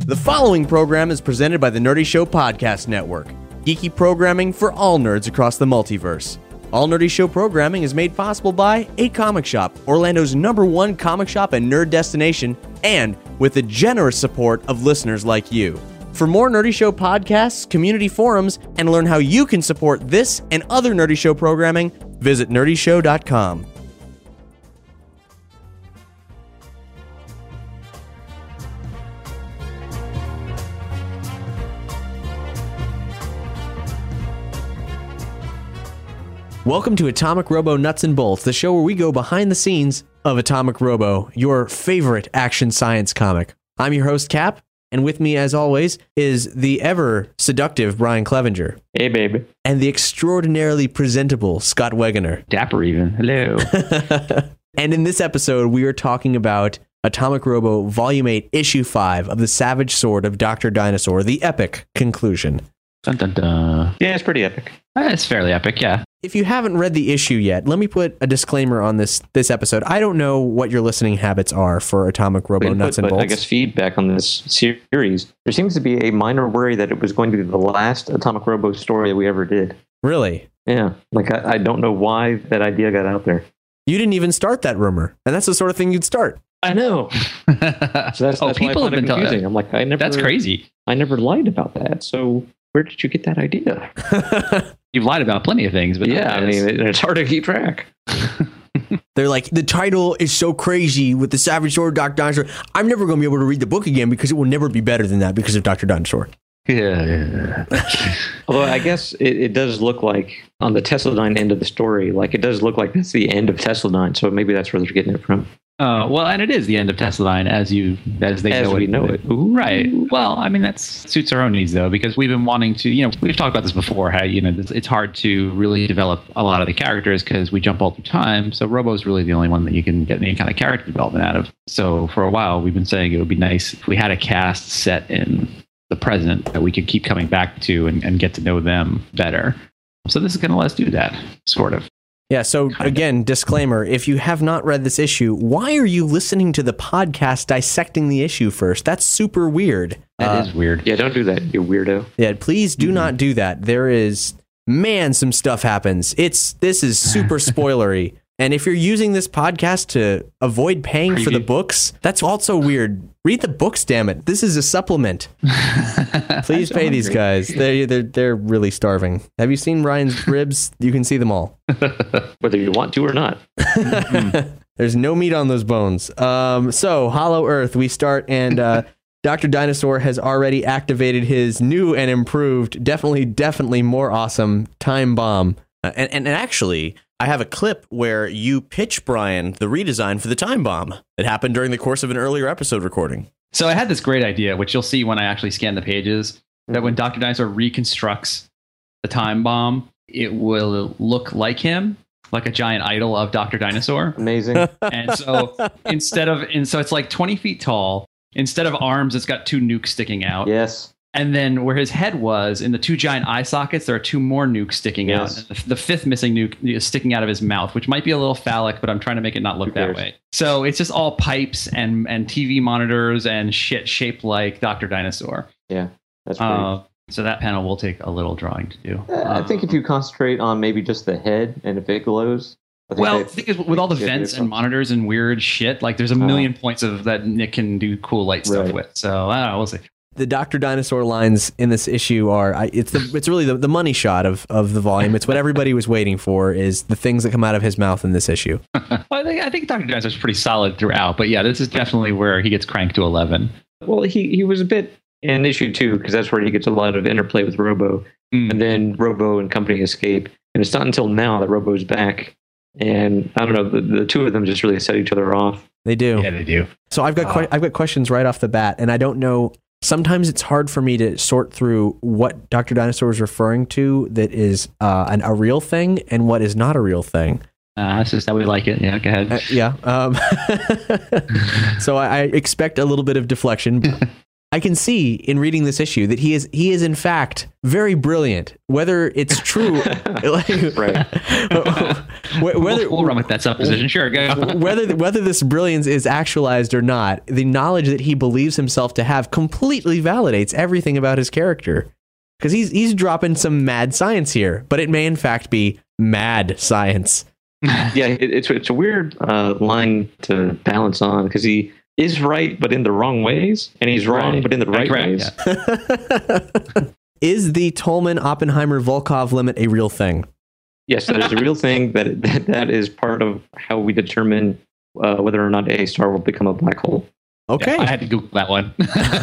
The following program is presented by the Nerdy Show Podcast Network, geeky programming for all nerds across the multiverse. All Nerdy Show programming is made possible by A Comic Shop, Orlando's #1 comic shop and nerd destination, and with the generous support of listeners like you. For more Nerdy Show podcasts, community forums, and learn how you can support this and other Nerdy Show programming, visit nerdyshow.com. Welcome to Atomic Robo Nuts and Bolts, the show where we go behind the scenes of Atomic Robo, your favorite action science comic. I'm your host, Cap, and with me, as always, is the ever seductive Brian Clevenger. Hey, baby. And the extraordinarily presentable Scott Wegener. Dapper even. Hello. And in this episode, we are talking about Atomic Robo Volume 8, Issue 5 of The Savage Sword of Dr. Dinosaur, the epic conclusion. Dun, dun, dun. Yeah, it's pretty epic. It's fairly epic, yeah. If you haven't read the issue yet, let me put a disclaimer on this episode. I don't know what your listening habits are for Atomic Robo Nuts and Bolts. I guess feedback on this series. There seems to be a minor worry that it was going to be the last Atomic Robo story that we ever did. Really? Yeah. Like, I don't know why that idea got out there. You didn't even start that rumor, and that's the sort of thing you'd start. I know. So that's people have been confusing. I'm like, that's crazy. I never lied about that. So where did you get that idea? You've lied about plenty of things, but yeah, I mean, it's hard to keep track. They're like, the title is so crazy with the Savage Sword of Dr. Dinosaur. I'm never going to be able to read the book again because it will never be better than that because of Dr. Dinosaur. Yeah. Although I guess it does look like on the Tesladyne end of the story, like it does look like that's the end of Tesladyne. So maybe that's where they're getting it from. Well, and it is the end of Tesladyne as we know it. Ooh. Right. Well, I mean, that suits our own needs, though, because we've been wanting to, we've talked about this before, how, it's hard to really develop a lot of the characters because we jump all through time. So Robo is really the only one that you can get any kind of character development out of. So for a while, we've been saying it would be nice if we had a cast set in the present that we could keep coming back to and get to know them better. So this is going to let us do that, sort of. Yeah, so again, disclaimer, if you have not read this issue, why are you listening to the podcast dissecting the issue first? That's super weird. That is weird. Yeah, don't do that, you weirdo. Yeah, please do not do that. There is, some stuff happens. This is super spoilery. And if you're using this podcast to avoid paying for the books, that's also weird. Read the books, damn it. This is a supplement. Please pay these guys. They're really starving. Have you seen Ryan's ribs? You can see them all. Whether you want to or not. There's no meat on those bones. So, Hollow Earth, we start, and Dr. Dinosaur has already activated his new and improved, definitely more awesome time bomb. And actually, I have a clip where you pitch Brian the redesign for the time bomb. It happened during the course of an earlier episode recording. So I had this great idea, which you'll see when I actually scan the pages, that when Dr. Dinosaur reconstructs the time bomb, it will look like him, like a giant idol of Dr. Dinosaur. Amazing. And so so it's like 20 feet tall. Instead of arms, it's got two nukes sticking out. Yes. And then where his head was, in the two giant eye sockets, there are two more nukes sticking out. And the fifth missing nuke is sticking out of his mouth, which might be a little phallic, but I'm trying to make it not look that way. So it's just all pipes and TV monitors and shit shaped like Dr. Dinosaur. Yeah, that's great. So that panel will take a little drawing to do. I think if you concentrate on maybe just the head and if it glows. Well, the thing is, with all the vents and monitors and weird shit, like there's a million points of that Nick can do cool light stuff with. So I don't know, we'll see. The Dr. Dinosaur lines in this issue are, it's really the money shot of the volume. It's what everybody was waiting for, is the things that come out of his mouth in this issue. Well, I think Dr. Dinosaur is pretty solid throughout, but yeah, this is definitely where he gets cranked to 11. Well, he was a bit in issue 2, because that's where he gets a lot of interplay with Robo. And then Robo and company escape. And it's not until now that Robo's back. And I don't know, the two of them just really set each other off. They do. Yeah, they do. So I've got questions right off the bat, and I don't know. Sometimes it's hard for me to sort through what Dr. Dinosaur is referring to that is a real thing and what is not a real thing. That's just how we like it. Yeah, go ahead. So I expect a little bit of deflection. I can see in reading this issue that he is in fact very brilliant. Whether it's true, Right. We'll run with that supposition. Sure, go. whether this brilliance is actualized or not, the knowledge that he believes himself to have completely validates everything about his character. Because he's dropping some mad science here, but it may in fact be mad science. Yeah, it's a weird line to balance on because he is right, but in the wrong ways, and he's wrong, but in the right ways. Yeah. Is the Tolman-Oppenheimer-Volkov limit a real thing? Yes, that is a real thing. That is part of how we determine whether or not a star will become a black hole. Okay. Yeah, I had to Google that one.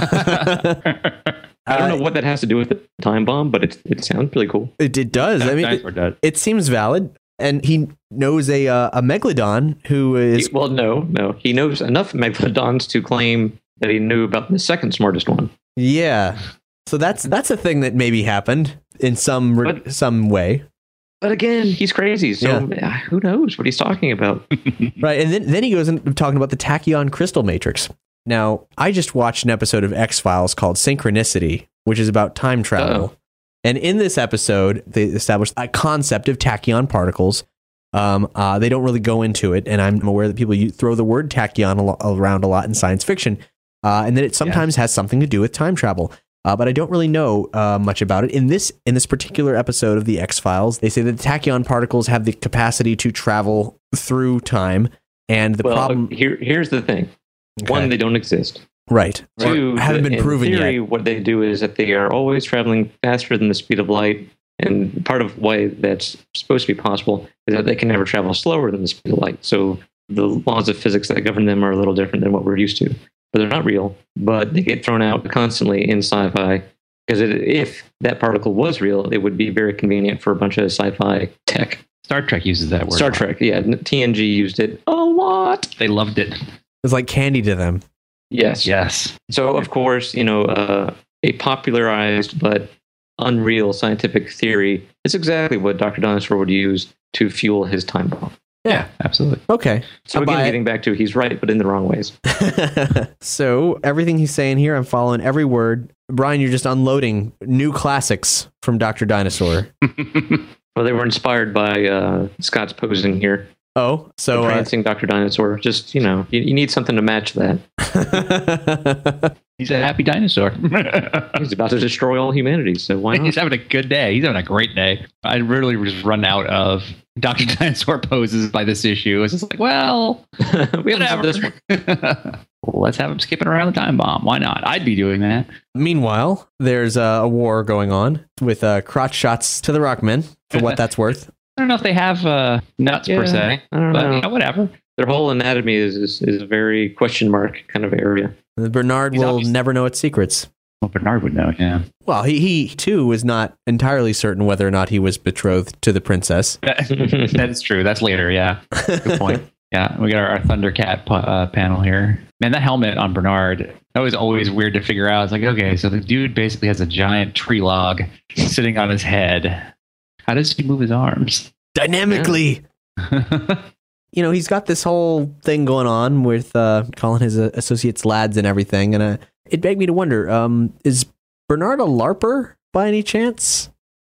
I don't know what that has to do with the time bomb, but it sounds really cool. It does. I mean, it seems valid. And he knows a Megalodon who is... No. He knows enough Megalodons to claim that he knew about the second smartest one. Yeah. So that's a thing that maybe happened in some way. But again, he's crazy. So who knows what he's talking about? Right. And then he goes into talking about the tachyon crystal matrix. Now, I just watched an episode of X-Files called Synchronicity, which is about time travel. Uh-oh. And in this episode, they established a concept of tachyon particles. They don't really go into it, and I'm aware that people throw the word tachyon around a lot in science fiction, and that it sometimes has something to do with time travel. But I don't really know much about it. In this particular episode of the X-Files, they say that the tachyon particles have the capacity to travel through time, and the problem... Here's the thing. Okay. One, they don't exist. Right. Two, haven't been proven in theory, yet. What they do is that they are always traveling faster than the speed of light. And part of why that's supposed to be possible is that they can never travel slower than the speed of light. So the laws of physics that govern them are a little different than what we're used to. But they're not real. But they get thrown out constantly in sci-fi. Because if that particle was real, it would be very convenient for a bunch of sci-fi tech. Star Trek uses that word. Star Trek, yeah. TNG used it a lot. They loved it. It's like candy to them. Yes. So, of course, a popularized but unreal scientific theory is exactly what Dr. Dinosaur would use to fuel his time bomb. Yeah, absolutely. Okay. So again, getting back to he's right, but in the wrong ways. So everything he's saying here, I'm following every word. Brian, you're just unloading new classics from Dr. Dinosaur. Well, they were inspired by Scott's posing here. Oh, so prancing Dr. Dinosaur. Just, you need something to match that. He's a happy dinosaur. He's about to destroy all humanity, so why not? He's having a good day. He's having a great day. I really just run out of Dr. Dinosaur poses by this issue. It's just like, well, we have this one. Well, let's have him skipping around the time bomb. Why not? I'd be doing that. Meanwhile, there's a war going on with crotch shots to the Rockmen, for what that's worth. I don't know if they have nuts per se. I don't know. Whatever. Their whole anatomy is a very question mark kind of area. Bernard will never know its secrets. Well, Bernard would know, yeah. Well, he too was not entirely certain whether or not he was betrothed to the princess. That is true. That's later, yeah. Good point. Yeah, we got our Thundercat panel here. Man, that helmet on Bernard, that was always weird to figure out. It's like, okay, so the dude basically has a giant tree log sitting on his head. How does he move his arms? Dynamically. Yeah. He's got this whole thing going on with calling his associates lads and everything. And it begged me to wonder, is Bernard a LARPer by any chance?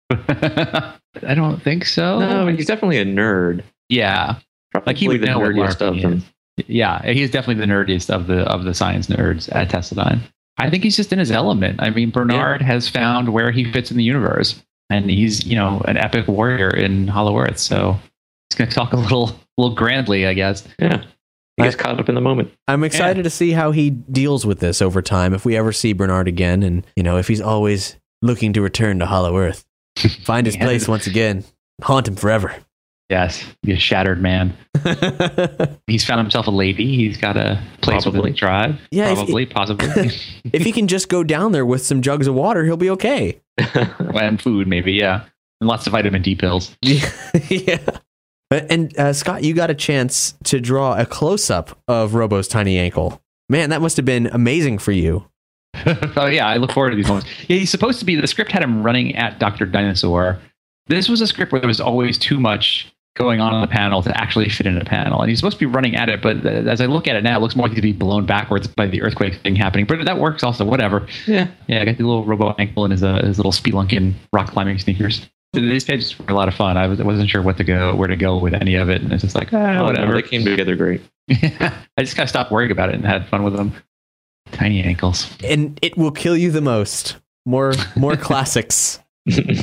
I don't think so. No, he's definitely a nerd. Yeah. Probably like he would know what LARPing of them. Yeah, he's definitely the nerdiest of the science nerds at Tesladyne. I think he's just in his element. I mean, Bernard has found where he fits in the universe. And he's, an epic warrior in Hollow Earth. So he's going to talk a little grandly, I guess. Yeah. He gets caught up in the moment. I'm excited to see how he deals with this over time. If we ever see Bernard again, and, if he's always looking to return to Hollow Earth, find his place once again, haunt him forever. Yes, be a shattered man. He's found himself a lady. He's got a place within the tribe. Yeah, possibly. If he can just go down there with some jugs of water, he'll be okay. And food, maybe, yeah. And lots of vitamin D pills. Yeah. And Scott, you got a chance to draw a close-up of Robo's tiny ankle. Man, that must have been amazing for you. Oh, yeah, I look forward to these moments. Yeah, he's supposed to be, the script had him running at Dr. Dinosaur. This was a script where there was always too much going on in the panel to actually fit in a panel. And he's supposed to be running at it, but as I look at it now, it looks more like to be blown backwards by the earthquake thing happening. But that works also, whatever. Yeah, I got the little Robo ankle and his little Spelunkin rock climbing sneakers. These pages were a lot of fun. I wasn't sure where to go with any of it, and it's just like, whatever. No, they came together great. I just kind of stopped worrying about it and had fun with them. Tiny ankles. And it will kill you the most. More classics. He's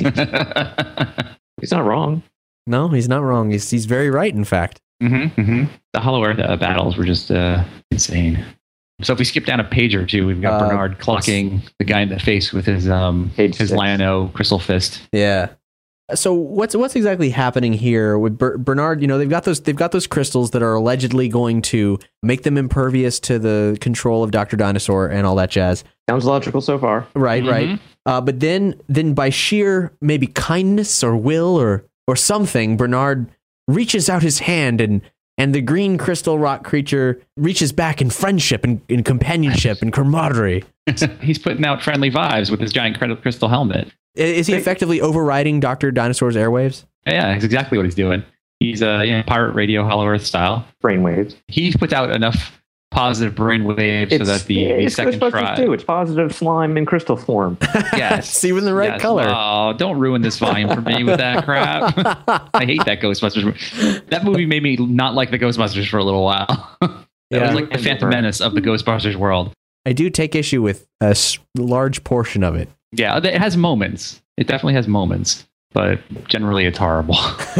not wrong. No, he's not wrong. He's very right, in fact. The Hollow Earth battles were just insane. So if we skip down a page or two, we've got Bernard clocking the guy in the face with his Lion-O crystal fist. Yeah. So what's exactly happening here with Bernard? They've got those crystals that are allegedly going to make them impervious to the control of Dr. Dinosaur and all that jazz. Sounds logical so far. Right. But then by sheer maybe kindness or will or something, Bernard reaches out his hand and the green crystal rock creature reaches back in friendship and in companionship and camaraderie. He's putting out friendly vibes with his giant crystal helmet. Is he effectively overriding Dr. Dinosaur's airwaves? Yeah, that's exactly what he's doing. He's pirate radio, Hollow Earth style. Brainwaves. He's put out enough positive brainwaves so that the second try. It's positive slime in crystal form. Yes. See in the right color. Oh, don't ruin this volume for me with that crap. I hate that Ghostbusters. That movie made me not like the Ghostbusters for a little while. It was like the Phantom Menace of the Ghostbusters world. I do take issue with a large portion of it. Yeah, it has moments. It definitely has moments, but generally it's horrible.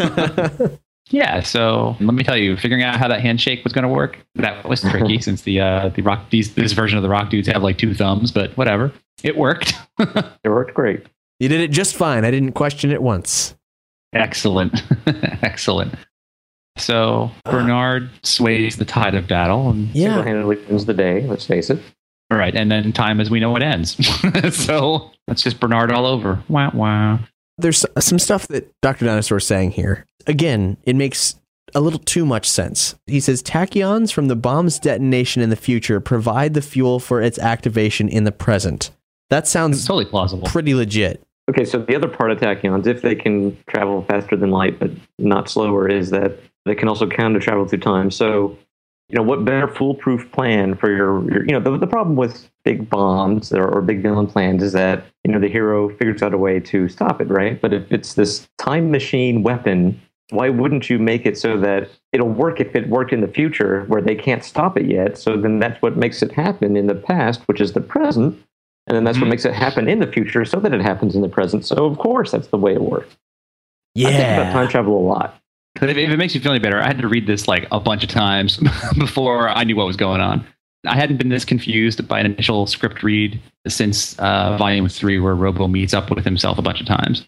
Yeah, so let me tell you, figuring out how that handshake was going to work, that was tricky since this version of the Rock dudes have like 2 thumbs, but whatever. It worked. It worked great. You did it just fine. I didn't question it once. Excellent. Excellent. So Bernard sways the tide of battle. And single-handedly wins the day, let's face it. All right, and then time as we know it ends. So that's just Bernard all over. Wow. There's some stuff that Dr. Dinosaur is saying here. Again, it makes a little too much sense. He says, tachyons from the bomb's detonation in the future provide the fuel for its activation in the present. That sounds totally plausible. Pretty legit. Okay, so the other part of tachyons, if they can travel faster than light but not slower, is that they can also counter travel through time. So, what better foolproof plan for your the problem with big bombs or big villain plans is that, the hero figures out a way to stop it, right? But if it's this time machine weapon, why wouldn't you make it so that it'll work if it worked in the future where they can't stop it yet? So then that's what makes it happen in the past, which is the present. And then that's what makes it happen in the future so that it happens in the present. So, of course, that's the way it works. Yeah. I think about time travel a lot. If it makes you feel any better, I had to read this like a bunch of times before I knew what was going on. I hadn't been this confused by an initial script read since Volume 3, where Robo meets up with himself a bunch of times.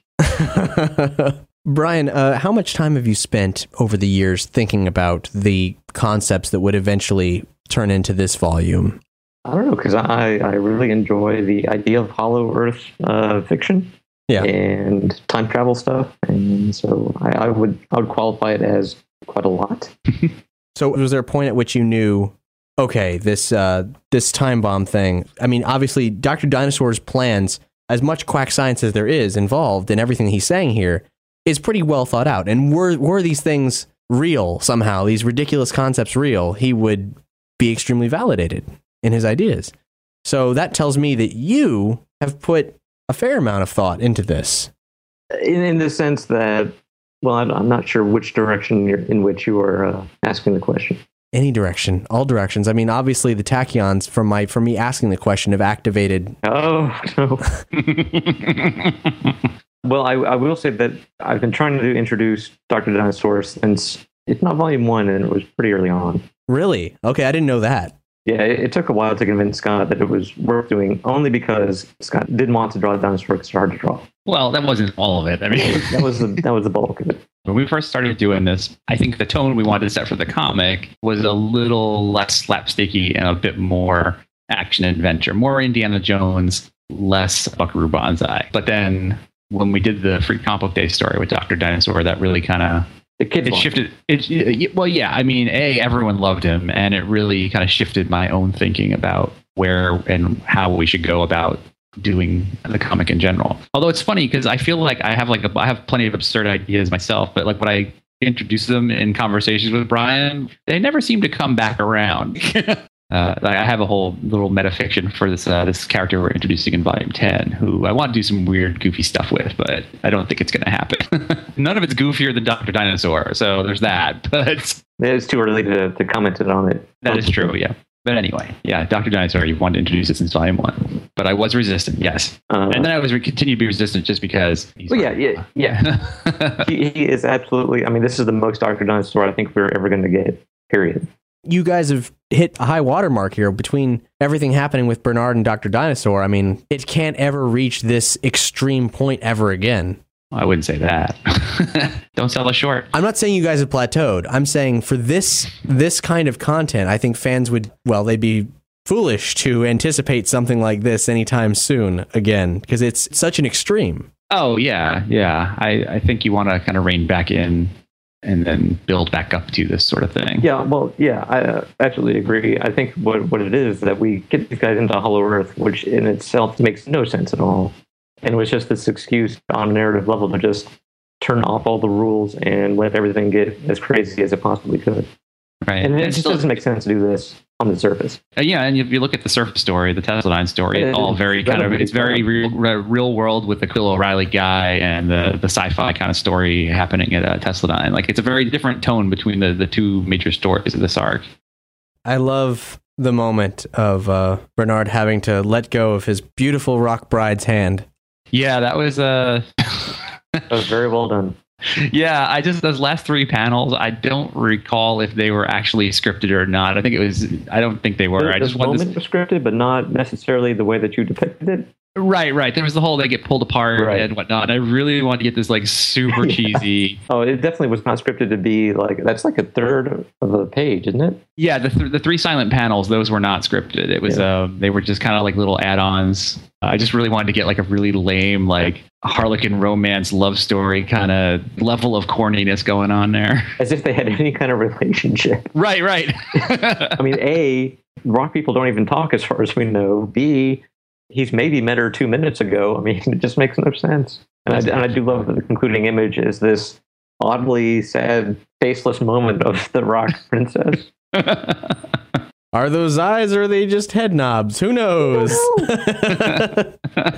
Brian, how much time have you spent over the years thinking about the concepts that would eventually turn into this volume? I don't know, because I really enjoy the idea of Hollow Earth fiction. Yeah. And time travel stuff, and so I would qualify it as quite a lot. So was there a point at which you knew, okay, this time bomb thing, I mean, obviously Dr. Dinosaur's plans, as much quack science as there is involved in everything he's saying here, is pretty well thought out. And were these things real somehow, these ridiculous concepts real, he would be extremely validated in his ideas. So that tells me that you have put a fair amount of thought into this. In the sense that, well, I'm not sure which direction in which you are asking the question. Any direction, all directions. I mean, obviously the tachyons from me asking the question have activated. Oh, no. Well, I will say that I've been trying to introduce Dr. Dinosaur since, if not Volume 1, and it was pretty early on. Really? Okay, I didn't know that. Yeah, it took a while to convince Scott that it was worth doing, only because Scott didn't want to draw the dinosaur because it's hard to draw. Well, that wasn't all of it. I mean, that was the bulk of it. When we first started doing this, I think the tone we wanted to set for the comic was a little less slapsticky and a bit more action adventure, more Indiana Jones, less Buckaroo Banzai. But then when we did the Free Comic Book Day story with Dr. Dinosaur, that really kind of shifted. Well, yeah. I mean, everyone loved him, and it really kind of shifted my own thinking about where and how we should go about doing the comic in general. Although it's funny because I feel like I have plenty of absurd ideas myself, but like what I introduce them in conversations with Brian, they never seem to come back around. I have a whole little metafiction for this character we're introducing in Volume 10, who I want to do some weird, goofy stuff with, but I don't think it's going to happen. None of it's goofier than Dr. Dinosaur, so there's that. But it's too early to comment on it. That is true, yeah. But anyway, yeah, Dr. Dinosaur, you wanted to introduce it since Volume 1. But I was resistant, yes. And then I was continued to be resistant just because he's yeah. he is absolutely, I mean, this is the most Dr. Dinosaur I think we're ever going to get, period. You guys have hit a high watermark here between everything happening with Bernard and Dr. Dinosaur. I mean, it can't ever reach this extreme point ever again. I wouldn't say that. Don't sell us short. I'm not saying you guys have plateaued. I'm saying for this kind of content, I think fans would, they'd be foolish to anticipate something like this anytime soon again, because it's such an extreme. Oh, yeah. I think you want to kind of rein back in and then build back up to this sort of thing. Yeah, I absolutely agree. I think what it is that we get these guys into Hollow Earth, which in itself makes no sense at all. And it was just this excuse on a narrative level to just turn off all the rules and let everything get as crazy as it possibly could. Right. And it just doesn't make sense to do this on the surface. Yeah, and if you look at the surface story, the Tesladyne story, it's all very it's very real world with the Bill O'Reilly guy and the sci-fi kind of story happening at Tesladyne. Like, it's a very different tone between the two major stories of this arc. I love the moment of Bernard having to let go of his beautiful rock bride's hand. Yeah, that was that was very well done. Yeah, those last three panels, I don't recall if they were actually scripted or not. I don't think they were. The moment was scripted, but not necessarily the way that you depicted it. Right. There was the whole they get pulled apart and whatnot. I really wanted to get this like super cheesy. Oh, it definitely was not scripted to be like, that's like a third of a page, isn't it? Yeah, the three silent panels, those were not scripted. It was they were just kind of like little add-ons. I just really wanted to get like a really lame like Harlequin romance love story kind of level of corniness going on there. As if they had any kind of relationship. Right. I mean, A, rock people don't even talk as far as we know. B, he's maybe met her 2 minutes ago. I mean, it just makes no sense. And I do love that the concluding image is this oddly sad, faceless moment of the rock princess. Are those eyes or are they just head knobs? Who knows? I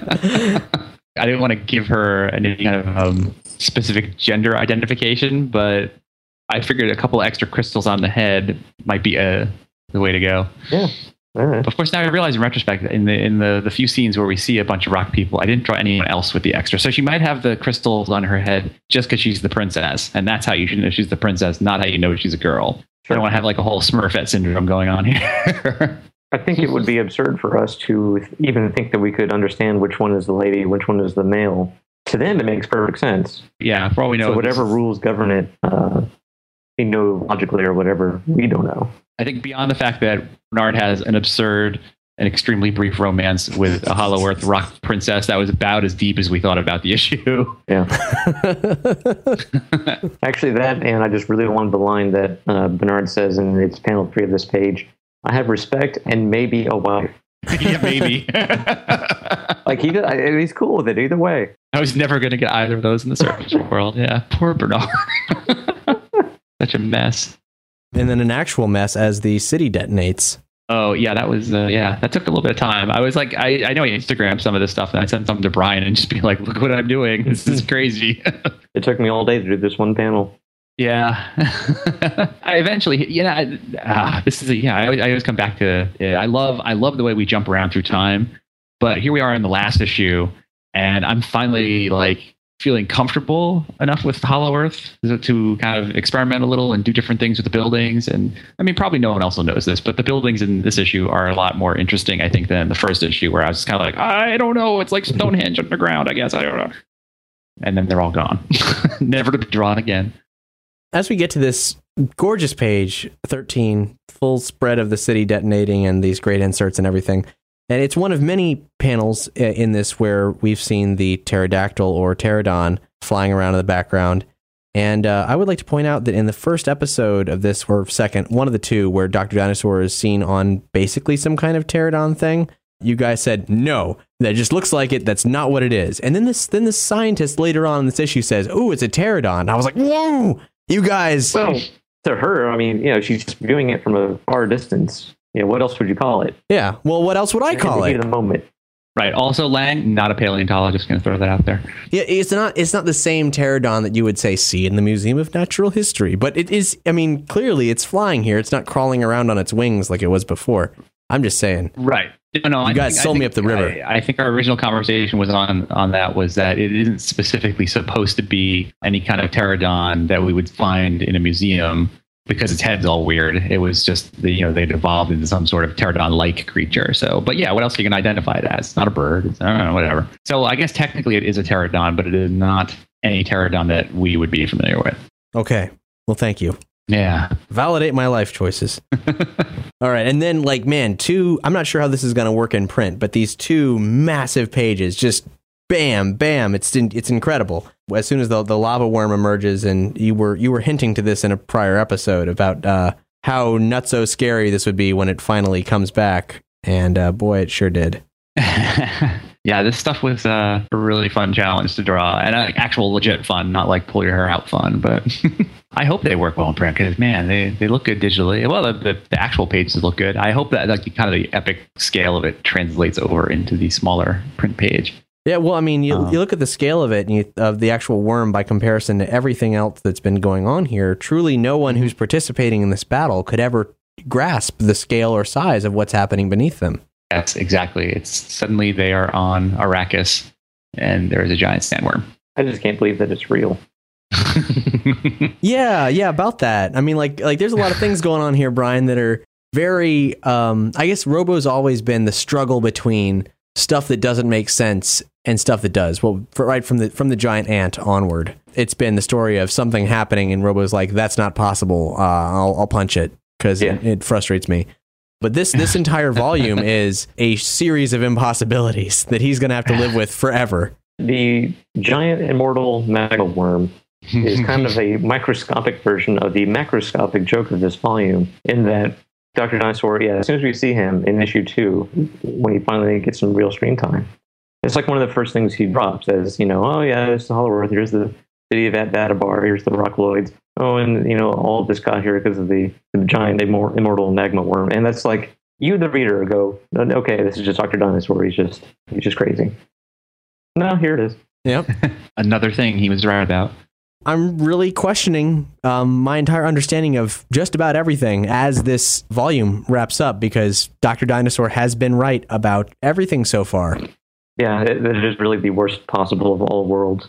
didn't want to give her any kind of specific gender identification, but I figured a couple extra crystals on the head might be the way to go. Yeah. Right. Of course, now I realize in retrospect, in the few scenes where we see a bunch of rock people, I didn't draw anyone else with the extra. So she might have the crystals on her head just because she's the princess, and that's how you should know she's the princess, not how you know she's a girl. Sure. I don't want to have like a whole Smurfette syndrome going on here. I think it would be absurd for us to even think that we could understand which one is the lady, which one is the male. To them, it makes perfect sense. Yeah, for all we know. So whatever rules govern it, they know logically or whatever, we don't know. I think beyond the fact that Bernard has an absurd and extremely brief romance with a Hollow Earth rock princess, that was about as deep as we thought about the issue. Yeah. Actually, that, and I just really wanted the line that Bernard says in its panel 3 of this page, I have respect and maybe a wife. Yeah, maybe. Like he's cool with it either way. I was never going to get either of those in the surface world. Yeah, poor Bernard. Such a mess. And then an actual mess as the city detonates. Oh, yeah, that was, that took a little bit of time. I was like, I know I Instagrammed some of this stuff, and I sent something to Brian and just be like, look what I'm doing. This is crazy. It took me all day to do this one panel. Yeah. I eventually, I always come back to, I love the way we jump around through time, but here we are in the last issue, and I'm finally like feeling comfortable enough with Hollow Earth to kind of experiment a little and do different things with the buildings. And I mean, probably no one else knows this, but the buildings in this issue are a lot more interesting, I think, than the first issue, where I was kind of like, I don't know, it's like Stonehenge underground, I guess, I don't know. And then they're all gone. Never to be drawn again. As we get to this gorgeous page 13, full spread of the city detonating and these great inserts and everything, and it's one of many panels in this where we've seen the pterodactyl or pterodon flying around in the background. And I would like to point out that in the first episode of this, or second, one of the two, where Dr. Dinosaur is seen on basically some kind of pterodon thing, you guys said, no, that just looks like it. That's not what it is. And then this scientist later on in this issue says, oh, it's a pterodon. And I was like, whoa, You guys. Well, to her, I mean, she's just viewing it from a far distance. What else would you call it? Yeah. Well, what else would I call it? In the moment. Right. Also, Lang, not a paleontologist. Going to throw that out there. Yeah, it's not the same pterodon that you would say see in the Museum of Natural History, but it is. I mean, clearly it's flying here. It's not crawling around on its wings like it was before. I'm just saying. Right. No, you guys sold me up the river. I think our original conversation was on that was that it isn't specifically supposed to be any kind of pterodon that we would find in a museum because its head's all weird. It was just they'd evolved into some sort of pterodon-like creature. So, but yeah, what else are you going to identify it as? It's not a bird. It's, I don't know, whatever. So I guess technically it is a pterodon, but it is not any pterodon that we would be familiar with. Okay. Well, thank you. Yeah. Validate my life choices. All right. And then I'm not sure how this is going to work in print, but these 2 massive pages, just bam, bam. It's incredible. As soon as the lava worm emerges, and you were hinting to this in a prior episode about how nutso scary this would be when it finally comes back. And boy, it sure did. Yeah, this stuff was a really fun challenge to draw, and actual legit fun, not like pull your hair out fun. But I hope they work well in print because, man, they look good digitally. Well, the actual pages look good. I hope that the epic scale of it translates over into the smaller print page. Yeah, well, I mean, you look at the scale of it, of the actual worm by comparison to everything else that's been going on here. Truly, no one who's participating in this battle could ever grasp the scale or size of what's happening beneath them. Yes, exactly. It's suddenly they are on Arrakis, and there is a giant sandworm. I just can't believe that it's real. Yeah, about that. I mean, like there's a lot of things going on here, Brian, that are very. I guess Robo's always been the struggle between stuff that doesn't make sense and stuff that does. Well, right from the giant ant onward, it's been the story of something happening, and Robo's like, "That's not possible. I'll punch it because it frustrates me." But this entire volume is a series of impossibilities that he's going to have to live with forever. The giant immortal magma worm is kind of a microscopic version of the macroscopic joke of this volume, in that Dr. Dinosaur, as soon as we see him in issue 2, when he finally gets some real screen time, it's like one of the first things he drops as, oh yeah, it's the Hollow Earth, here's the city of Atbatabar, here's the Rockloids, and all of this got here because of the giant immortal magma worm. And that's like, you the reader go, okay, this is just Dr. Dinosaur, he's just crazy. No, here it is. Yep. Another thing he was right about. I'm really questioning my entire understanding of just about everything as this volume wraps up, because Dr. Dinosaur has been right about everything so far. Yeah, it is really the worst possible of all worlds.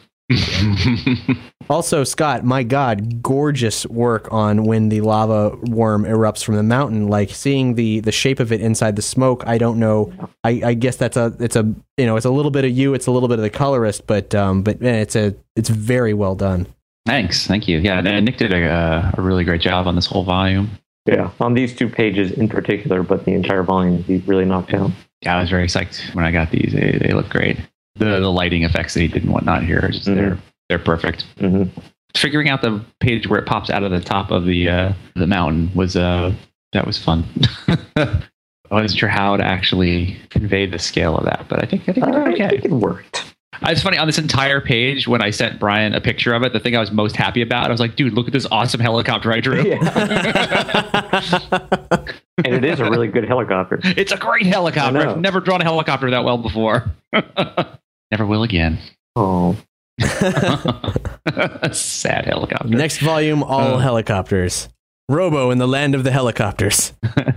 Also, Scott, my God, gorgeous work on when the lava worm erupts from the mountain. Like seeing the shape of it inside the smoke. I don't know. I guess it's a little bit of you. It's a little bit of the colorist, but man, it's very well done. Thanks, thank you. Yeah, Nick did a really great job on this whole volume. Yeah, on these 2 pages in particular, but the entire volume he really knocked out. Yeah, I was very psyched when I got these. They look great. The lighting effects that he did and whatnot here are just they're perfect. Mm-hmm. Figuring out the page where it pops out of the top of the mountain was that was fun. I wasn't sure how to actually convey the scale of that, but I think it okay. I think it worked. It's funny, on this entire page, when I sent Brian a picture of it, the thing I was most happy about, I was like, dude, look at this awesome helicopter I drew. Yeah. And it is a really good helicopter. It's a great helicopter. I've never drawn a helicopter that well before. Never will again. Oh. Sad helicopter. Next volume, all helicopters. Robo in the land of the helicopters.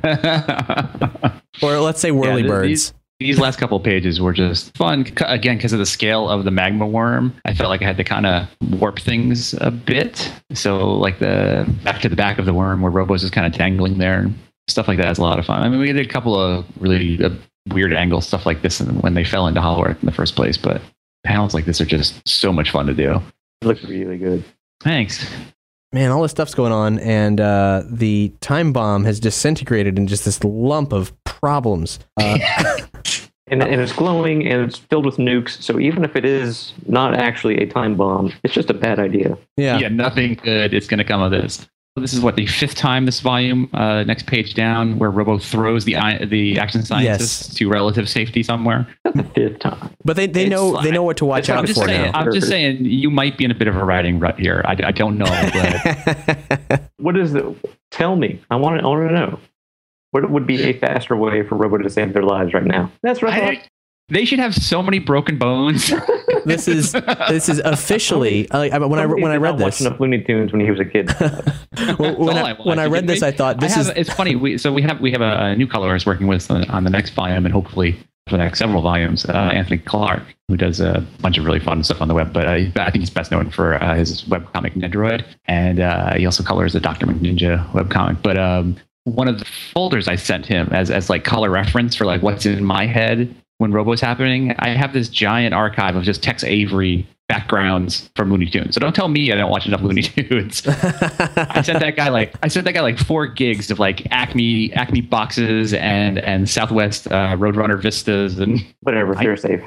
Or let's say whirlybirds. These last couple of pages were just fun, again, because of the scale of the magma worm. I felt like I had to kind of warp things a bit. So like back to the back of the worm where Robo's just kind of tangling there and stuff like that is a lot of fun. I mean, we did a couple of really weird angles, stuff like this when they fell into Hollow Earth in the first place. But panels like this are just so much fun to do. It looks really good. Thanks. Man, all this stuff's going on, and the time bomb has disintegrated in just this lump of problems. And it's glowing, and it's filled with nukes, so even if it is not actually a time bomb, it's just a bad idea. Yeah, nothing good is going to come of this. This is what, the fifth time this volume, next page down, where Robo throws the action scientist to relative safety somewhere. That's the fifth time. But they know what to watch out for now. I'm just saying, you might be in a bit of a writing rut here. I don't know. But What is the? Tell me. I want to know. What would be a faster way for Robo to save their lives right now? That's what I thought. They should have so many broken bones. This is officially when I read this. Watching enough Looney Tunes when he was a kid. when I read this, I thought it's funny. We have a new colorist working with us on the next volume, and hopefully for the next several volumes, Anthony Clark, who does a bunch of really fun stuff on the web. But I think he's best known for his webcomic Nedroid, and he also colors the Dr. McNinja webcomic. But one of the folders I sent him as like color reference for like what's in my head when Robo's happening, I have this giant archive of just Tex Avery backgrounds from Looney Tunes. So don't tell me I don't watch enough Looney Tunes. I sent that guy like 4 gigs of like Acme boxes and Southwest Roadrunner Vistas and whatever. They're safe.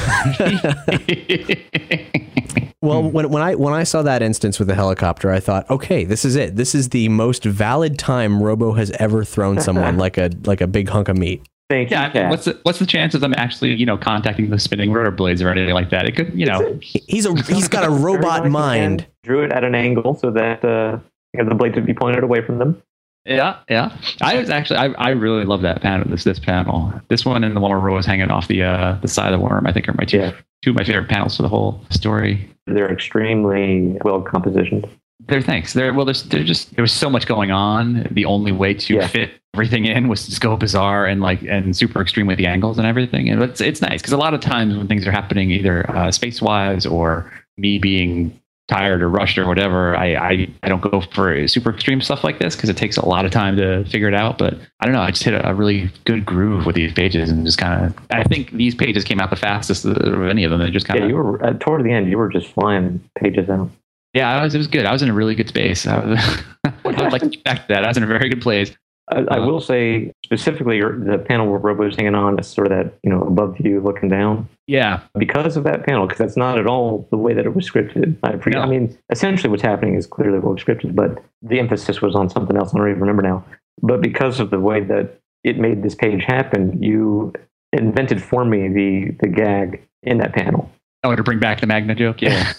Well, when I saw that instance with the helicopter, I thought, okay, this is it. This is the most valid time Robo has ever thrown someone like a big hunk of meat. Thank you. Yeah, what's the chances I'm actually contacting the spinning rotor blades or anything like that? It could he's got a robot mind. Drew it at an angle so that the blades would be pointed away from them. Yeah. I really love that panel. This panel, this one and the one where Robo's hanging off the side of the worm, I think are my two of my favorite panels for the whole story. They're extremely well compositioned. There was so much going on. The only way to fit everything in was to just go bizarre and super extreme with the angles and everything. And it's nice because a lot of times when things are happening, either space wise or me being tired or rushed or whatever, I don't go for super extreme stuff like this because it takes a lot of time to figure it out. But I don't know, I just hit a really good groove with these pages and just kind of, I think these pages came out the fastest of any of them. They just kind of, you were toward the end, you were just flying pages out. Yeah, it was good. I was in a really good space. I would like to get back to that. I was in a very good place. I will say specifically the panel where Robo's hanging on is sort of that, above view looking down. Yeah. Because of that panel, because that's not at all the way that it was scripted. I forget. No. I mean, essentially what's happening is clearly well scripted, but the emphasis was on something else. I don't even remember now. But because of the way that it made this page happen, you invented for me the gag in that panel. Oh, to bring back the Magna joke? Yeah.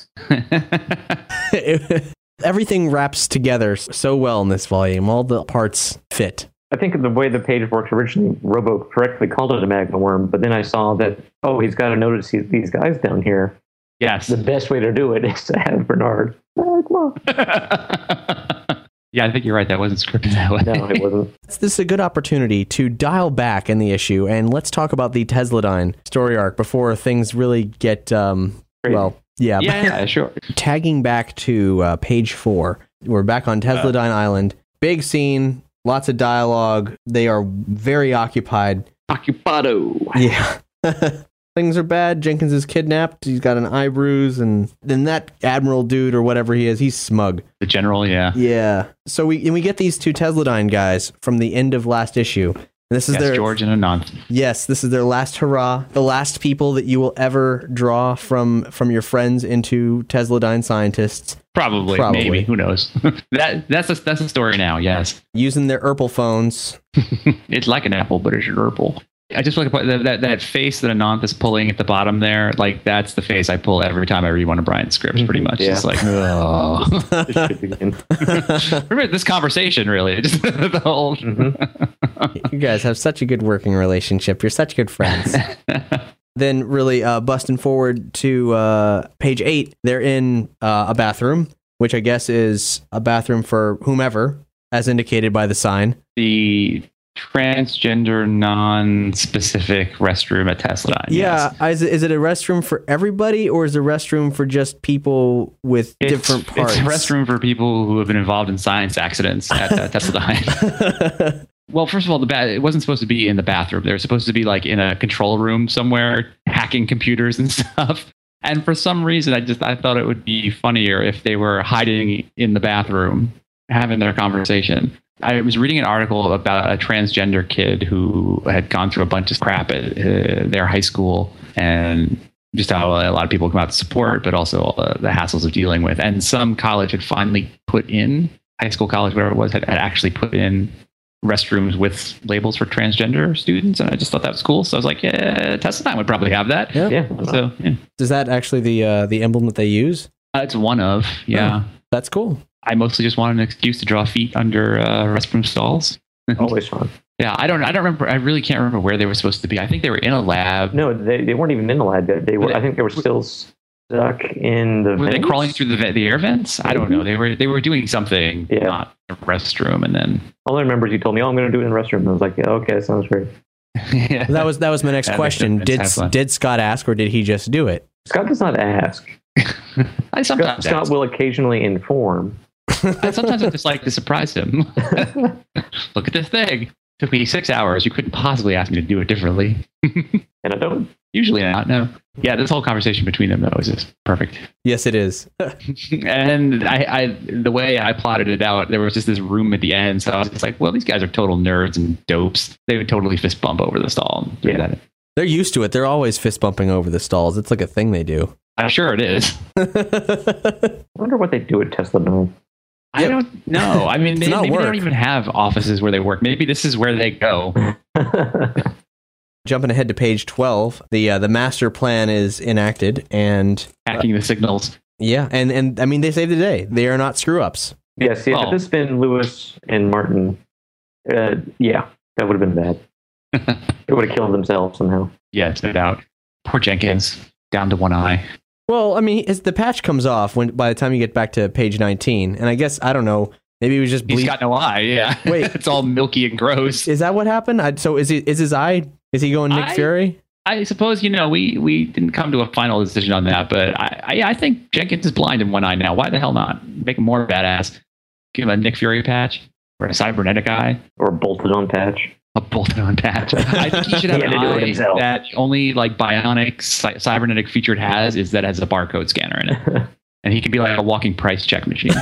Everything wraps together so well in this volume. All the parts fit. I think the way the page worked originally, Robo correctly called it a Magna worm, but then I saw that, he's got to notice these guys down here. Yes. The best way to do it is to have Bernard. Come on. Yeah, I think you're right. That wasn't scripted that way. No, it wasn't. This is a good opportunity to dial back in the issue, and let's talk about the Tesladyne story arc before things really get, Yeah, sure. Tagging back to page 4, we're back on Tesladyne Island. Big scene, lots of dialogue. They are very occupied. Occupado. Yeah. Things are bad. Jenkins is kidnapped. He's got an eye bruise, and then that Admiral dude or whatever he is, he's smug. The general, yeah. Yeah. So we get these 2 Tesladyne guys from the end of last issue. And this is their George and Anant. Yes, this is their last hurrah. The last people that you will ever draw from your friends into Tesladyne scientists. Probably. Maybe. Who knows? That's the story now. Yes. Using their Urple phones. It's like an apple, but it's an Urple. I just like that face that Anant is pulling at the bottom there. Like, that's the face I pull every time I read one of Brian's scripts, pretty much. Yeah. It's like, oh. Remember this conversation, really. Just the whole... You guys have such a good working relationship. You're such good friends. Then really busting forward to page 8, they're in a bathroom, which I guess is a bathroom for whomever, as indicated by the sign. The transgender, non-specific restroom at Tesladyne. Yeah, yes. Is it a restroom for everybody, or is it a restroom for just people with different parts? It's a restroom for people who have been involved in science accidents at Tesladyne. Well, first of all, it wasn't supposed to be in the bathroom. They were supposed to be like in a control room somewhere, hacking computers and stuff. And for some reason, I thought it would be funnier if they were hiding in the bathroom, having their conversation. I was reading an article about a transgender kid who had gone through a bunch of crap at their high school, and just how a lot of people come out to support, but also all the hassles of dealing with. And some college had finally put in high school, college, whatever it was, had actually put in restrooms with labels for transgender students, and I just thought that was cool. So I was like, yeah, Tesla Time would probably have that. Yeah. So yeah. Is that actually the emblem that they use? It's one of, yeah. Oh, that's cool. I mostly just wanted an excuse to draw feet under restroom stalls. Always fun. Yeah, I don't remember. I really can't remember where they were supposed to be. I think they were in a lab. No, they weren't even in the lab yet. I think they were still stuck in the Were vents? they crawling through the air vents? I don't know. They were doing something, not a restroom, and then all I remember is you told me, "Oh, I'm going to do it in the restroom." And I was like, "Yeah, okay, sounds great." yeah. That was my next question. Did Scott ask, or did he just do it? Scott does not ask. I sometimes Scott will occasionally inform. Sometimes I just like to surprise him. Look at this thing. Took me 6 hours. You couldn't possibly ask me to do it differently. And I don't. Usually not, no. Yeah, this whole conversation between them, though, is just perfect. Yes, it is. And I the way I plotted it out, there was just this room at the end. So I was just like, well, these guys are total nerds and dopes. They would totally fist bump over the stall. And do that. They're used to it. They're always fist bumping over the stalls. It's like a thing they do. I'm sure it is. I wonder what they do at Tesla Dome. I don't know. I mean, maybe they don't even have offices where they work. Maybe this is where they go. Jumping ahead to page 12, the master plan is enacted and hacking the signals. Yeah, and I mean they saved the day. They are not screw ups. Yeah, see, if this had been Lewis and Martin, yeah, that would have been bad. They would have killed themselves somehow. Yes, no doubt. Poor Jenkins, down to one eye. Well, I mean, the patch comes off by the time you get back to page 19, and I guess I don't know. Maybe he was just he's got no eye. Yeah, wait, it's all milky and gross. Is that what happened? So is his eye? Is he going Nick Fury? I suppose we didn't come to a final decision on that, but I think Jenkins is blind in one eye now. Why the hell not make him more badass? Give him a Nick Fury patch or a cybernetic eye or a bolted on patch. A bolted-on patch. I think he should have an eye that only like bionic cybernetic feature it has is that it has a barcode scanner in it, and he can be like a walking price check machine.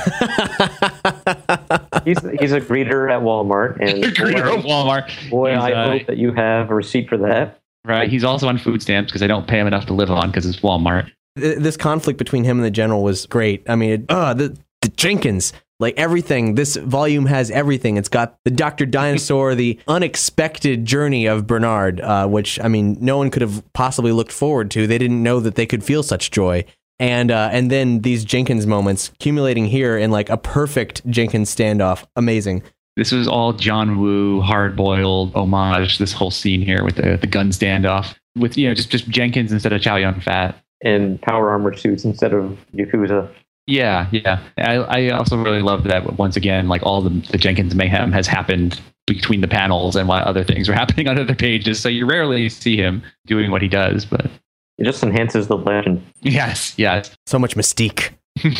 he's a greeter at Walmart, and Boy, I hope that you have a receipt for that. Right. He's also on food stamps because I don't pay him enough to live on because it's Walmart. This conflict between him and the general was great. I mean, the Jenkins. Like everything, this volume has everything. It's got the Dr. Dinosaur, the unexpected journey of Bernard, which, I mean, no one could have possibly looked forward to. They didn't know that they could feel such joy. And then these Jenkins moments accumulating here in like a perfect Jenkins standoff. Amazing. This was all John Woo, hard-boiled homage, this whole scene here with the gun standoff. With, just Jenkins instead of Chow Yun-Fat. And power armored suits instead of Yakuza. Yeah. I also really love that once again, like all the Jenkins mayhem has happened between the panels and while other things are happening on other pages. So you rarely see him doing what he does, but it just enhances the legend. Yes. So much mystique.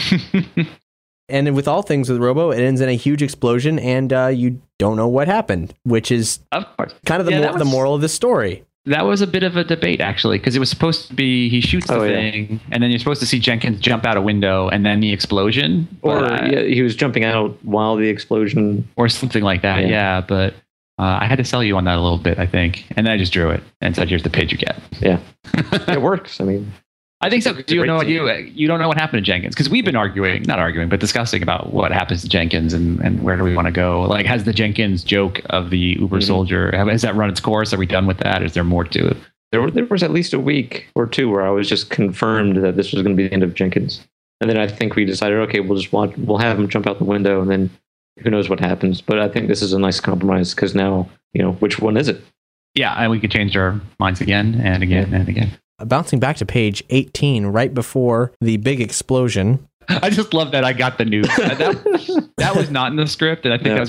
And with all things with Robo, it ends in a huge explosion, and you don't know what happened, which is of course kind of the moral of the story. That was a bit of a debate, actually, because it was supposed to be he shoots the thing, and then you're supposed to see Jenkins jump out a window, and then the explosion. Or he was jumping out while the explosion. Or something like that, yeah. But I had to sell you on that a little bit, I think. And then I just drew it and said, here's the page you get. Yeah. It works. I mean, I think so. You don't know what happened to Jenkins, because we've been discussing about what happens to Jenkins and where do we want to go. Like, has the Jenkins joke of the Uber soldier, has that run its course? Are we done with that? Is there more to it? There was at least a week or two where I was just confirmed that this was going to be the end of Jenkins. And then I think we decided, okay, we'll have him jump out the window, and then who knows what happens. But I think this is a nice compromise, because now, which one is it? Yeah, and we could change our minds again and again and again. Bouncing back to page 18, right before the big explosion. I just love that I got the news. That was not in the script, and I think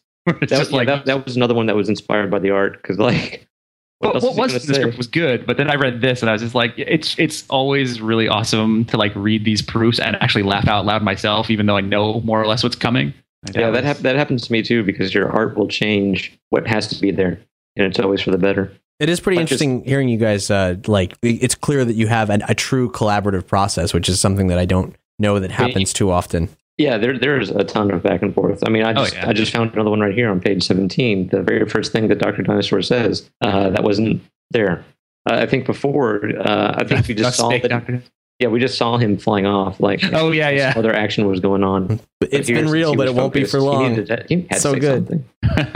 that was another one that was inspired by the art, because what was in the script was good, but then I read this and I was just like, it's always really awesome to like read these proofs and actually laugh out loud myself, even though I know more or less what's coming. Yeah, that happens to me too, because your art will change what has to be there, and it's always for the better. It is pretty interesting hearing you guys, it's clear that you have a true collaborative process, which is something that I don't know that happens too often. Yeah, there's a ton of back and forth. I mean, I just found another one right here on page 17. The very first thing that Dr. Dinosaur says, that wasn't there. I think before, we just saw that. Yeah, we just saw him flying off. Like, Oh, yeah. other action was going on. It's been real, but it won't be for long. He had So to say good. something.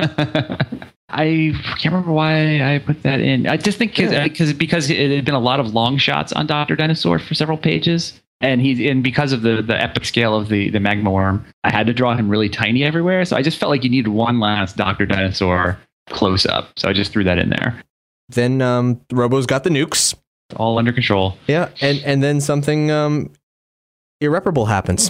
I can't remember why I put that in. I just think because it had been a lot of long shots on Dr. Dinosaur for several pages. And because of the epic scale of the magma worm, I had to draw him really tiny everywhere. So I just felt like you needed one last Dr. Dinosaur close up. So I just threw that in there. Then Robo's got the nukes. All under control. Yeah, and then something irreparable happens.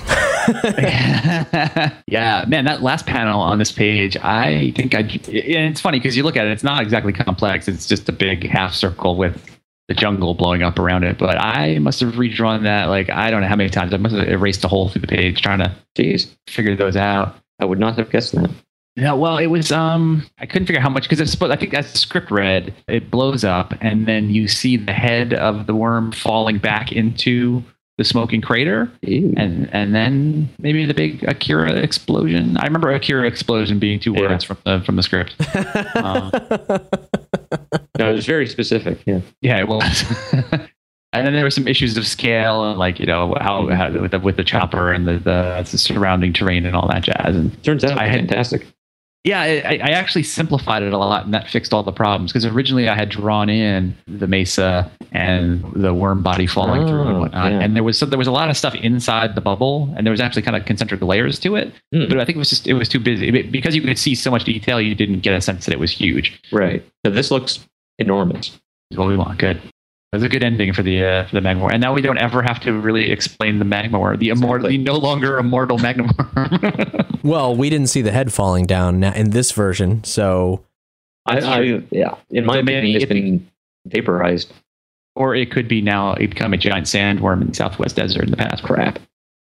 Yeah, man, that last panel on this page, and it's funny because you look at it, it's not exactly complex. It's just a big half circle with the jungle blowing up around it. But I must have redrawn that, like, I don't know how many times. I must have erased a hole through the page trying to figure those out. I would not have guessed that. Yeah, well, it was, I couldn't figure out how much, because I think as the script read, it blows up, and then you see the head of the worm falling back into the smoking crater, and then maybe the big Akira explosion. I remember Akira explosion being two words from the script. No, it was very specific. Yeah, it was. And then there were some issues of scale, and like, how with the chopper and the surrounding terrain and all that jazz. And turns out fantastic. Yeah, I actually simplified it a lot, and that fixed all the problems. Because originally I had drawn in the mesa and the worm body falling through and whatnot, and there was a lot of stuff inside the bubble, and there was actually kind of concentric layers to it. But I think it was too busy because you could see so much detail. You didn't get a sense that it was huge. Right. So this looks enormous. Is what we want. Good. It was a good ending for the magma worm, and now we don't ever have to really explain the magma worm, the no longer immortal magma worm. Well, we didn't see the head falling down in this version, so in my opinion, it's been vaporized, or it could be now become a giant sandworm in the Southwest desert in the past. Crap.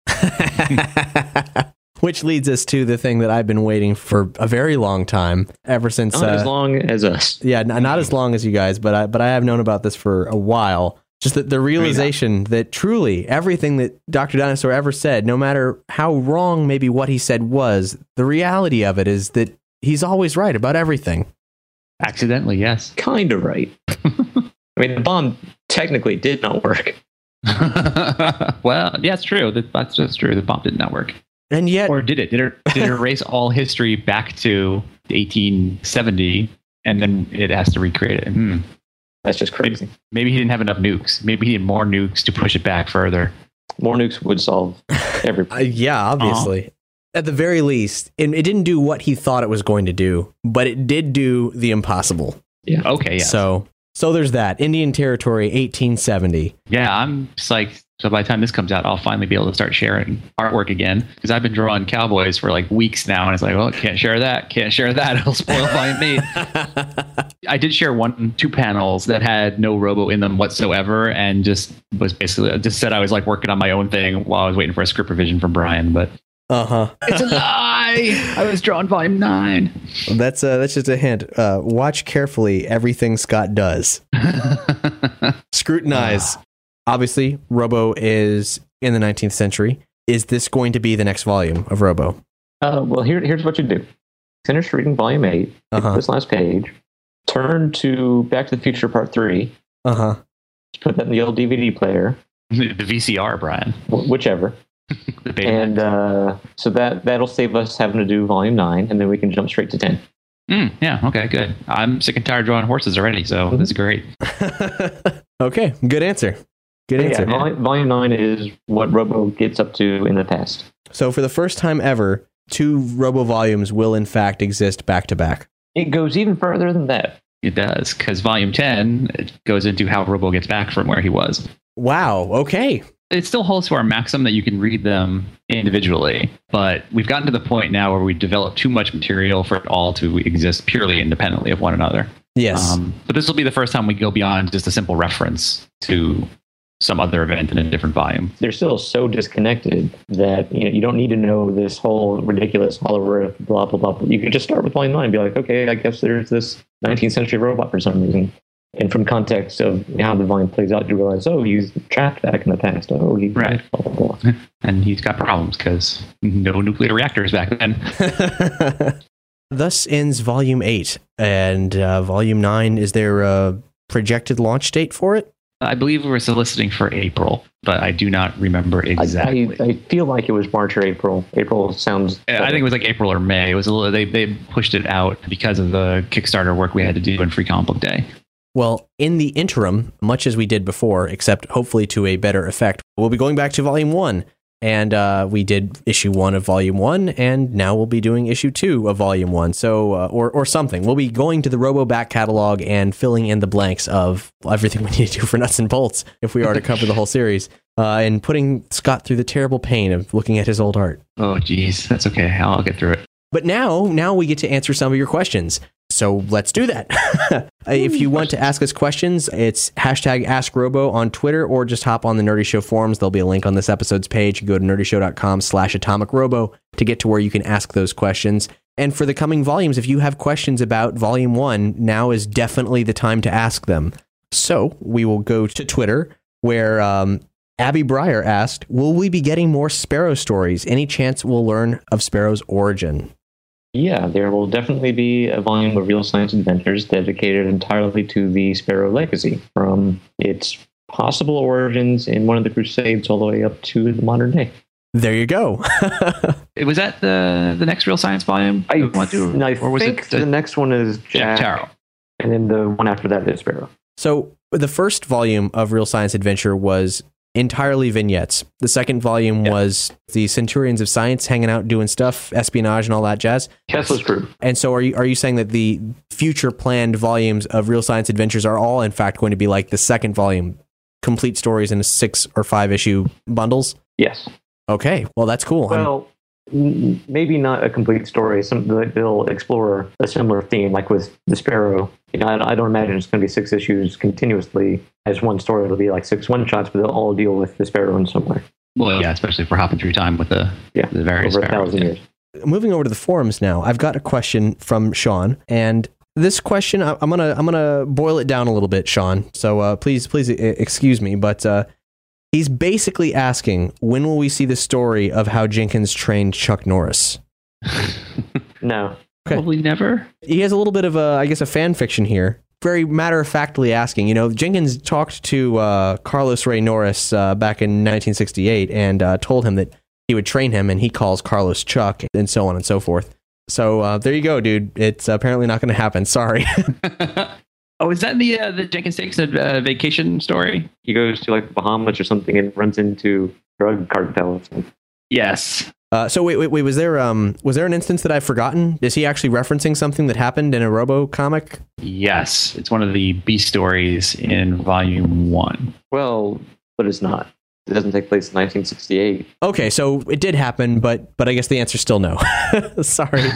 Which leads us to the thing that I've been waiting for a very long time, ever since. Not as long as us. Yeah, not as long as you guys, but I have known about this for a while. Just the realization that truly everything that Dr. Dinosaur ever said, no matter how wrong maybe what he said was, the reality of it is that he's always right about everything. Accidentally, yes. Kind of right. I mean, the bomb technically did not work. Well, yeah, it's true. That's just true. The bomb did not work. And yet, or did it? Did it erase all history back to 1870, and then it has to recreate it? That's just crazy. Maybe he didn't have enough nukes. Maybe he needed more nukes to push it back further. More nukes would solve everything. Yeah, obviously. At the very least, it didn't do what he thought it was going to do, but it did do the impossible. Yeah. Okay. Yes. So there's that. Indian Territory, 1870. Yeah, I'm psyched. So by the time this comes out, I'll finally be able to start sharing artwork again, because I've been drawing cowboys for like weeks now, and it's like, well, can't share that. It'll spoil volume 8. I did share 2 panels that had no Robo in them whatsoever, and just said I was like working on my own thing while I was waiting for a script revision from Brian. But it's a lie. I was drawing volume 9. That's just a hint. Watch carefully everything Scott does. Scrutinize. Obviously, Robo is in the 19th century. Is this going to be the next volume of Robo? Well, here's what you do. Finish reading volume 8, this last page, turn to Back to the Future Part 3. Put that in the old DVD player. The VCR, Brian. Whichever. And so that'll save us having to do volume 9, and then we can jump straight to 10. Yeah, okay, good. I'm sick and tired of drawing horses already, so this is great. Okay, good answer. Good answer. Yeah, volume 9 is what Robo gets up to in the past. So for the first time ever, 2 Robo volumes will in fact exist back to back. It goes even further than that. It does, because volume 10 goes into how Robo gets back from where he was. Wow, okay. It still holds to our maxim that you can read them individually, but we've gotten to the point now where we develop too much material for it all to exist purely independently of one another. Yes. But this will be the first time we go beyond just a simple reference to some other event in a different volume. They're still so disconnected that you don't need to know this whole ridiculous Hollow Earth, blah, blah, blah. You can just start with volume 9 and be like, okay, I guess there's this 19th century robot for some reason. And from context of how the volume plays out, you realize, oh, he's trapped back in the past. Oh, he's right. Blah, blah, blah. And he's got problems because no nuclear reactors back then. Thus ends Volume 8. And Volume 9, is there a projected launch date for it? I believe we were soliciting for April, but I do not remember exactly. I feel like it was March or April. April sounds better. I think it was like April or May. It was a little, they pushed it out because of the Kickstarter work we had to do in Free Comic Book Day. Well, in the interim, much as we did before, except hopefully to a better effect, we'll be going back to Volume 1. And we did issue 1 of Volume 1, and now we'll be doing issue 2 of Volume 1. So, or something. We'll be going to the Robo back catalog and filling in the blanks of everything we need to do for Nuts and Bolts if we are to cover the whole series, and putting Scott through the terrible pain of looking at his old art. Oh, geez. That's okay. I'll get through it. But now we get to answer some of your questions. So let's do that. If you want to ask us questions, it's hashtag AskRobo on Twitter, or just hop on the Nerdy Show forums. There'll be a link on this episode's page. You go to nerdyshow.com/atomicrobo to get to where you can ask those questions. And for the coming volumes, if you have questions about Volume 1, now is definitely the time to ask them. So we will go to Twitter, where Abby Breyer asked, will we be getting more Sparrow stories? Any chance we'll learn of Sparrow's origin? Yeah, there will definitely be a volume of Real Science Adventures dedicated entirely to the Sparrow legacy, from its possible origins in one of the Crusades all the way up to the modern day. There you go. Was that the next Real Science volume? I think the next one is Jack Tarot. And then the one after that is Sparrow. So the first volume of Real Science Adventure was entirely vignettes. The second volume was the Centurions of Science hanging out doing stuff, espionage and all that jazz. Tesla's crew. And so are you saying that the future planned volumes of Real Science Adventures are all in fact going to be like the second volume, complete stories in 6 or 5 issue bundles? Yes. Okay, well that's cool. Well, maybe not a complete story. They'll explore a similar theme, like with the Sparrow. I don't imagine it's going to be 6 issues continuously as one story. It'll be like 6 one-shots, but they'll all deal with the Sparrow in some way. Well, yeah, especially if we're hopping through time with the various over 1,000 years. Moving over to the forums now, I've got a question from Sean, and this question I'm gonna boil it down a little bit, Sean. So please excuse me, but he's basically asking, when will we see the story of how Jenkins trained Chuck Norris? No. Okay. Probably never. He has a little bit of a fan fiction here. Very matter-of-factly asking, Jenkins talked to Carlos Ray Norris back in 1968 and told him that he would train him, and he calls Carlos Chuck, and so on and so forth. So there you go, dude. It's apparently not going to happen. Sorry. Oh, is that the Jenkins takes a vacation story? He goes to like the Bahamas or something and runs into drug cartels. Yes. So wait. Was there an instance that I've forgotten? Is he actually referencing something that happened in a Robo comic? Yes, it's one of the B stories in Volume 1. Well, but it's not. It doesn't take place in 1968. Okay, so it did happen, but I guess the answer's still no. Sorry,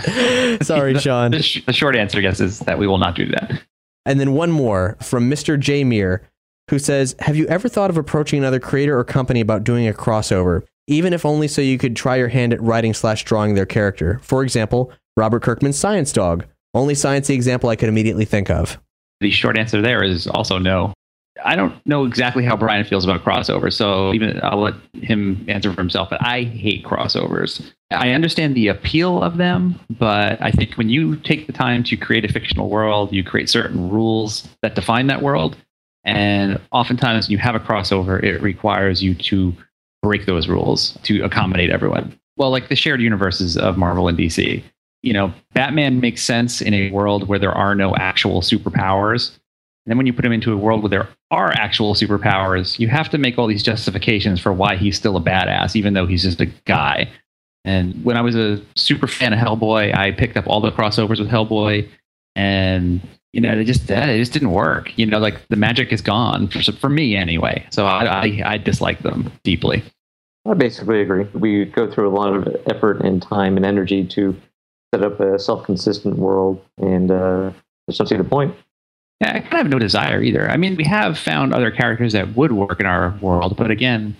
Sean. The short answer, I guess, is that we will not do that. And then one more from Mr. J. Meir, who says, have you ever thought of approaching another creator or company about doing a crossover, even if only so you could try your hand at writing/drawing their character? For example, Robert Kirkman's Science Dog. Only sciencey example I could immediately think of. The short answer there is also no. I don't know exactly how Brian feels about crossovers, so even I'll let him answer for himself, but I hate crossovers. I understand the appeal of them, but I think when you take the time to create a fictional world, you create certain rules that define that world, and oftentimes when you have a crossover, it requires you to break those rules to accommodate everyone. Well, like the shared universes of Marvel and DC. Batman makes sense in a world where there are no actual superpowers. And then when you put him into a world where there are actual superpowers, you have to make all these justifications for why he's still a badass, even though he's just a guy. And when I was a super fan of Hellboy, I picked up all the crossovers with Hellboy, and it just didn't work. Like the magic is gone for me anyway. So I dislike them deeply. I basically agree. We go through a lot of effort and time and energy to set up a self-consistent world, and there's something to the point. Yeah, I kind of have no desire either. I mean, we have found other characters that would work in our world, but again,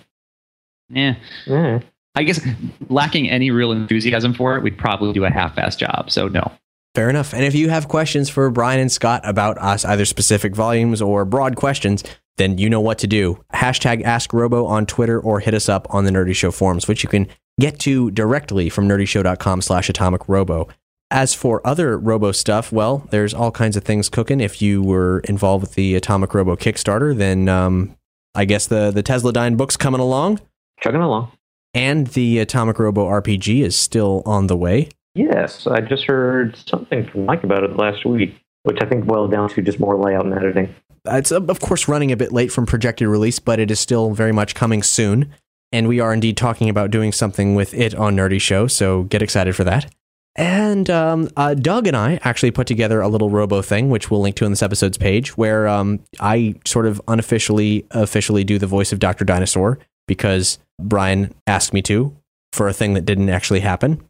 I guess lacking any real enthusiasm for it, we'd probably do a half-assed job, so no. Fair enough. And if you have questions for Brian and Scott about us, either specific volumes or broad questions, then you know what to do. Hashtag AskRobo on Twitter, or hit us up on the Nerdy Show forums, which you can get to directly from nerdyshow.com/atomicrobo. As for other Robo stuff, well, there's all kinds of things cooking. If you were involved with the Atomic Robo Kickstarter, then I guess the Tesladyne book's coming along. Chugging along. And the Atomic Robo RPG is still on the way. Yes, I just heard something from Mike about it last week, which I think boiled down to just more layout and editing. It's, of course, running a bit late from projected release, but it is still very much coming soon. And we are indeed talking about doing something with it on Nerdy Show, so get excited for that. And Doug and I actually put together a little robo thing, which we'll link to on this episode's page, where I sort of officially do the voice of Dr. Dinosaur, because Brian asked me to for a thing that didn't actually happen.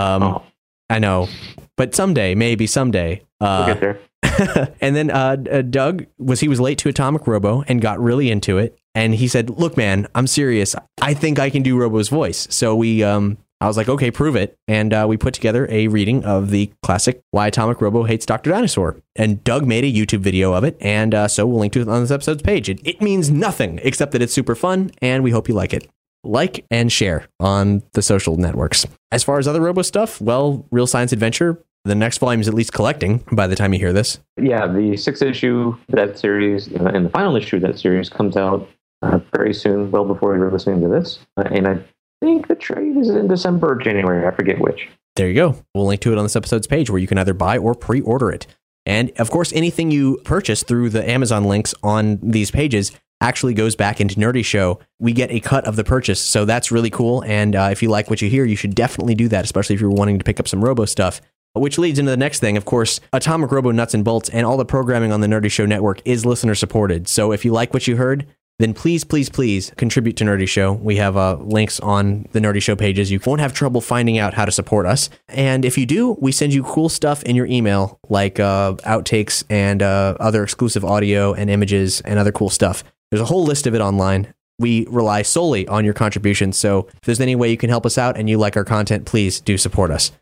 I know, but maybe someday. We'll get there. And then Doug was late to Atomic Robo and got really into it. And he said, look, man, I'm serious. I think I can do Robo's voice. So I was like, okay, prove it. And we put together a reading of the classic Why Atomic Robo Hates Dr. Dinosaur. And Doug made a YouTube video of it. And so we'll link to it on this episode's page. It means nothing except that it's super fun. And we hope you like it. Like and share on the social networks. As far as other Robo stuff, well, Real Science Adventure, the next volume is at least collecting by the time you hear this. Yeah, the 6th issue of that series and the final issue of that series comes out very soon, well before you're listening to this. And I think the trade is in December or January. I forget which. There you go. We'll link to it on this episode's page where you can either buy or pre-order it. And of course, anything you purchase through the Amazon links on these pages actually goes back into Nerdy Show. We get a cut of the purchase, so that's really cool. And if you like what you hear, you should definitely do that, especially if you're wanting to pick up some Robo stuff. Which leads into the next thing. Of course, Atomic Robo Nuts and Bolts and all the programming on the Nerdy Show network is listener supported. So if you like what you heard, then please contribute to Nerdy Show. We have links on the Nerdy Show pages. You won't have trouble finding out how to support us. And if you do, we send you cool stuff in your email, like outtakes and other exclusive audio and images and other cool stuff. There's a whole list of it online. We rely solely on your contributions. So if there's any way you can help us out and you like our content, please do support us.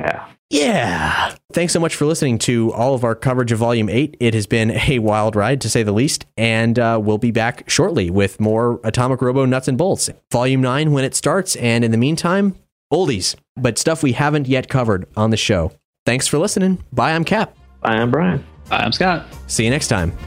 Yeah. Thanks so much for listening to all of our coverage of Volume 8. It has been a wild ride, to say the least. And we'll be back shortly with more Atomic Robo Nuts and Bolts. Volume 9 when it starts. And in the meantime, oldies, but stuff we haven't yet covered on the show. Thanks for listening. Bye, I'm Cap. Bye, I'm Brian. Bye, I'm Scott. See you next time.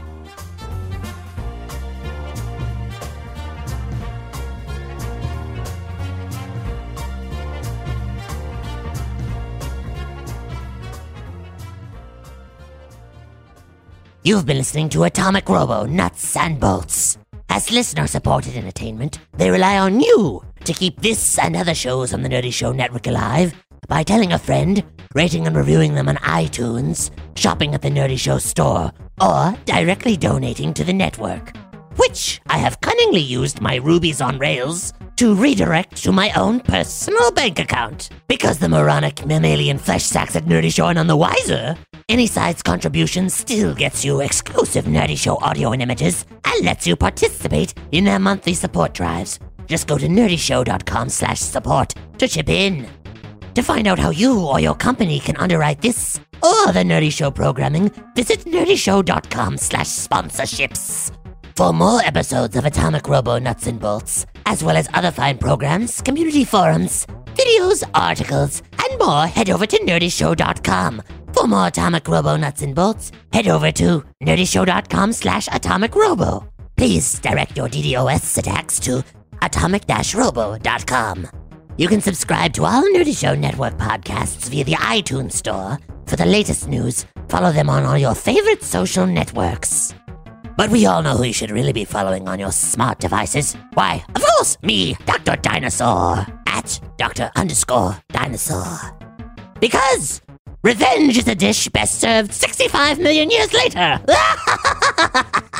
You've been listening to Atomic Robo Nuts and Bolts. As listener-supported entertainment, they rely on you to keep this and other shows on the Nerdy Show Network alive by telling a friend, rating and reviewing them on iTunes, shopping at the Nerdy Show store, or directly donating to the network, which I have cunningly used my Rubies on Rails to redirect to my own personal bank account. Because the moronic mammalian flesh sacks at Nerdy Show are none the wiser, any side's contribution still gets you exclusive Nerdy Show audio and images and lets you participate in their monthly support drives. Just go to nerdyshow.com/support to chip in. To find out how you or your company can underwrite this or the Nerdy Show programming, visit nerdyshow.com/sponsorships. For more episodes of Atomic Robo Nuts and Bolts, as well as other fine programs, community forums, videos, articles, and more, head over to nerdyshow.com. For more Atomic Robo Nuts and Bolts, head over to nerdyshow.com/atomicrobo. Please direct your DDoS attacks to atomic-robo.com. You can subscribe to all Nerdy Show Network podcasts via the iTunes Store. For the latest news, follow them on all your favorite social networks. But we all know who you should really be following on your smart devices. Why, of course, me, Dr. Dinosaur, at Dr_Dinosaur. Because revenge is a dish best served 65 million years later.